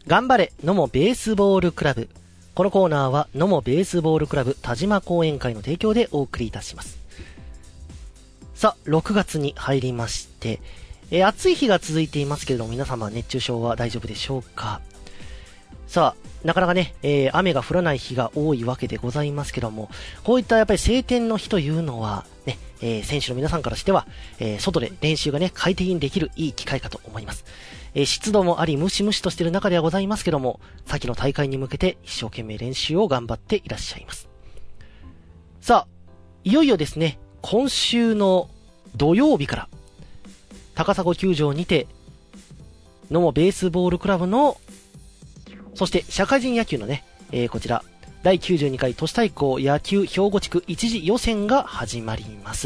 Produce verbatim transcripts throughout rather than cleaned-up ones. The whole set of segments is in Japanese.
頑張れ野茂ベースボールクラブ。このコーナーは野茂ベースボールクラブ田島講演会の提供でお送りいたします。さあ、ろくがつに入りまして、えー、暑い日が続いていますけれども、皆様熱中症は大丈夫でしょうか。さあ、なかなかね、えー、雨が降らない日が多いわけでございますけども、こういったやっぱり晴天の日というのはね、えー、選手の皆さんからしては、えー、外で練習がね、快適にできるいい機会かと思います。えー、湿度もありムシムシとしている中ではございますけども、先の大会に向けて一生懸命練習を頑張っていらっしゃいます。さあ、いよいよですね、今週の土曜日から高砂球場にて野茂ベースボールクラブの、そして社会人野球のね、えー、こちらだいきゅうじゅうにかい都市対抗野球兵庫地区一次予選が始まります。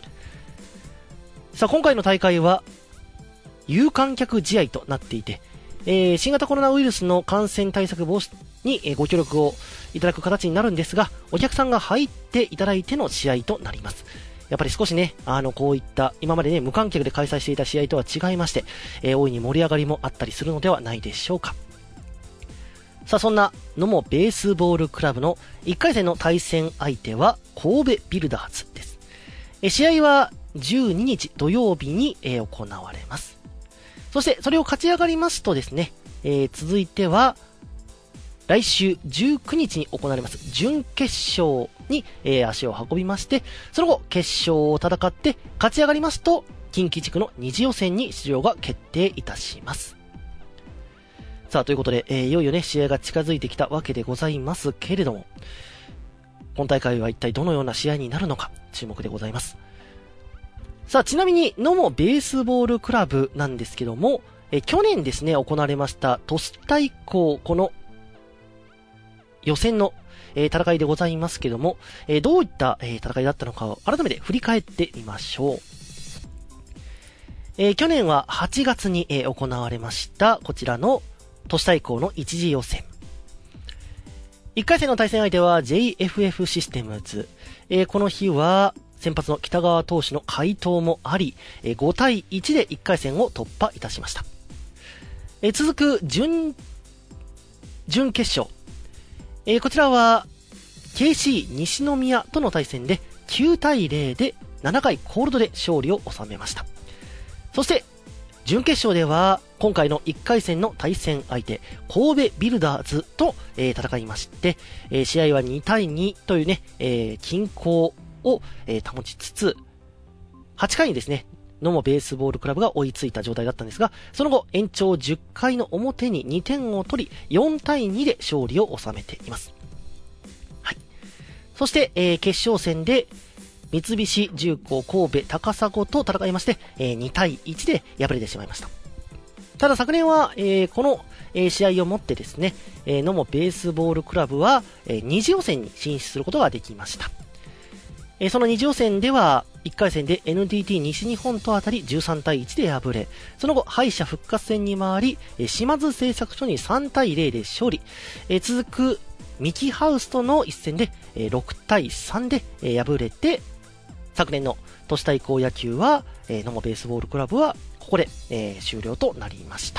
さあ、今回の大会は有観客試合となっていて、えー、新型コロナウイルスの感染対策防止に、えー、ご協力をいただく形になるんですが、お客さんが入っていただいての試合となります。やっぱり少しね、あのこういった今までね無観客で開催していた試合とは違いまして、えー、大いに盛り上がりもあったりするのではないでしょうか。さあ、そんな野茂ベースボールクラブのいっかい戦の対戦相手は神戸ビルダーズです。え試合はじゅうににち土曜日に、えー、行われます。そしてそれを勝ち上がりますとですね、えー、続いては来週じゅうくにちに行われます準決勝に、えー、足を運びまして、その後決勝を戦って勝ち上がりますと近畿地区の二次予選に出場が決定いたします。さあ、ということで、えー、いよいよね試合が近づいてきたわけでございますけれども、本大会は一体どのような試合になるのか注目でございます。さあ、ちなみに野茂ベースボールクラブなんですけども、えー、去年ですね行われました都市対抗この予選の、えー、戦いでございますけども、えー、どういった、えー、戦いだったのかを改めて振り返ってみましょう。えー、去年ははちがつに、えー、行われましたこちらの都市対抗の一次予選。いっかい戦の対戦相手は ジェイエフエフ システムズ、えー、この日は先発の北川投手の快投もあり、えー、ごたいいちでいっかい戦を突破いたしました。えー、続く準準決勝、えー、こちらは ケーシー 西宮との対戦できゅうたいゼロでななかいコールドで勝利を収めました。そして準決勝では今回のいっかい戦の対戦相手神戸ビルダーズと、えー、戦いまして、えー、試合はにたいにというね、えー、均衡を、えー、保ちつつはちかいにですね野茂ベースボールクラブが追いついた状態だったんですが、その後延長じゅっかいの表ににてんを取りよんたいにで勝利を収めています。はい。そして、えー、決勝戦で三菱重工神戸高砂と戦いまして、えー、にたいいちで敗れてしまいました。ただ昨年は、えー、この、えー、試合をもってですね、えー、野茂ベースボールクラブは、えー、二次予選に進出することができました。えー、その二次予選ではいっかい戦で エヌディーティー 西日本と当たりじゅうさんたいいちで敗れ、その後敗者復活戦に回り、えー、島津製作所にさんたいゼロで勝利、えー、続くミキハウスとの一戦で、えー、ろくたいさんで、えー、敗れて、昨年の都市対抗野球は、えー、野茂ベースボールクラブはここで、えー、終了となりました。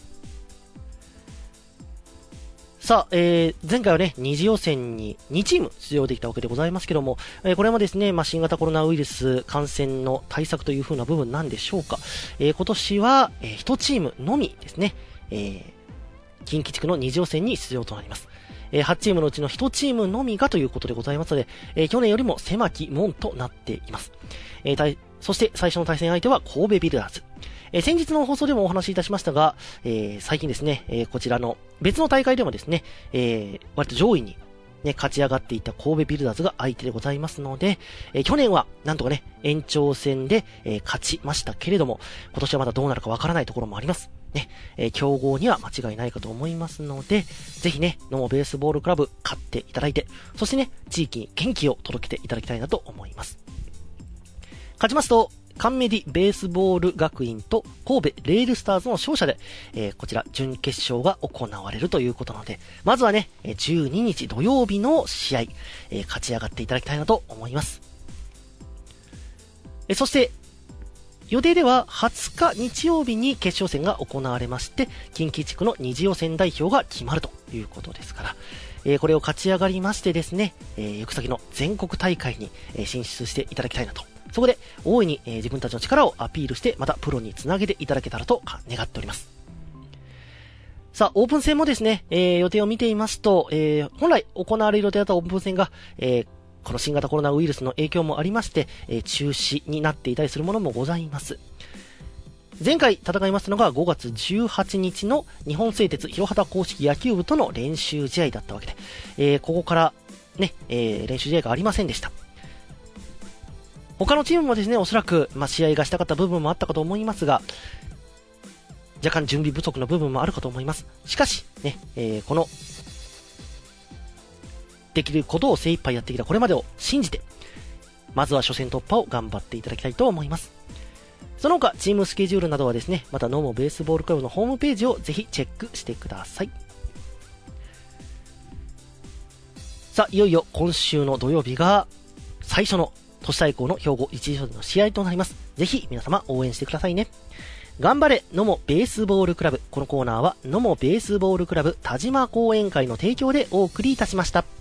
さあ、えー、前回はね二次予選ににチーム出場できたわけでございますけども、えー、これもですね、まあ、新型コロナウイルス感染の対策という風な部分なんでしょうか、えー、今年は、えー、いちチームのみですね、えー、近畿地区の二次予選に出場となります。えー、はちチームのうちのいちチームのみがということでございますので、えー、去年よりも狭き門となっています。えー、そして最初の対戦相手は神戸ビルダーズ。えー、先日の放送でもお話しいたしましたが、えー、最近ですね、えー、こちらの別の大会でもですね、えー、割と上位にね、勝ち上がっていた神戸ビルダーズが相手でございますので、えー、去年はなんとかね、延長戦で、えー、勝ちましたけれども、今年はまだどうなるかわからないところもあります。ね、えー、競合には間違いないかと思いますので、ぜひね、野茂ベースボールクラブ勝っていただいて、そしてね、地域に元気を届けていただきたいなと思います。勝ちますと、カンメディベースボール学院と神戸レールスターズの勝者で、えー、こちら準決勝が行われるということなので、まずはね、じゅうににち土曜日の試合、えー、勝ち上がっていただきたいなと思います。えー、そして、 予定でははつか日曜日に決勝戦が行われまして、近畿地区の二次予選代表が決まるということですから、えー、これを勝ち上がりましてですね、えー、行く先の全国大会に、えー、進出していただきたいなと。そこで大いに、えー、自分たちの力をアピールして、またプロにつなげていただけたらと願っております。さあ、オープン戦もですね、えー、予定を見ていますと、えー、本来行われる予定だったオープン戦が、えーこの新型コロナウイルスの影響もありまして、えー、中止になっていたりするものもございます。前回戦いましたのがごがつじゅうはちにちの日本製鉄広畑公式野球部との練習試合だったわけで、えー、ここからね、えー、練習試合がありませんでした。他のチームもですね、おそらく、まあ、試合がしたかった部分もあったかと思いますが、若干準備不足の部分もあるかと思います。しかし、ね、えー、このできることを精一杯やってきたこれまでを信じて、まずは初戦突破を頑張っていただきたいと思います。その他、チームスケジュールなどはですね、またノモベースボールクラブのホームページをぜひチェックしてください。さあ、いよいよ今週の土曜日が最初の都市対抗の兵庫一次予選の試合となります。ぜひ皆様応援してくださいね。頑張れノモベースボールクラブ。このコーナーはノモベースボールクラブ田島講演会の提供でお送りいたしました。